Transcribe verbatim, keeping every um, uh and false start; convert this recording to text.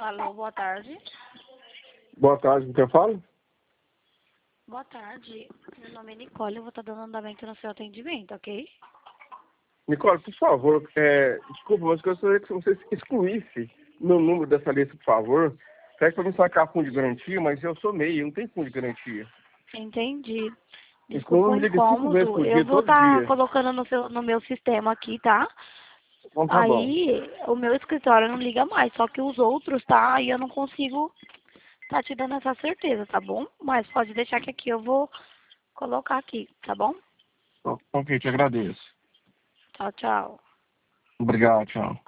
Alô, boa tarde. Boa tarde, com quem eu falo? Boa tarde. Meu nome é Nicole, eu vou estar dando andamento no seu atendimento, ok? Nicole, por favor, é, desculpa, mas eu gostaria que você excluísse meu número dessa lista, por favor. Pede para me sacar fundo de garantia, mas eu sou meio, eu não tenho fundo de garantia. Entendi. Então Desculpa não o me liga cinco vezes incômodo. por Eu dia, vou todo estar dia. colocando no, seu, no meu sistema aqui, tá? Então tá bom. Aí o meu escritório não liga mais, só que os outros, tá? Aí eu não consigo tá te dando essa certeza, tá bom? Mas pode deixar que aqui eu vou colocar aqui, tá bom? Ok, te agradeço. Tchau, tchau. Obrigado, tchau.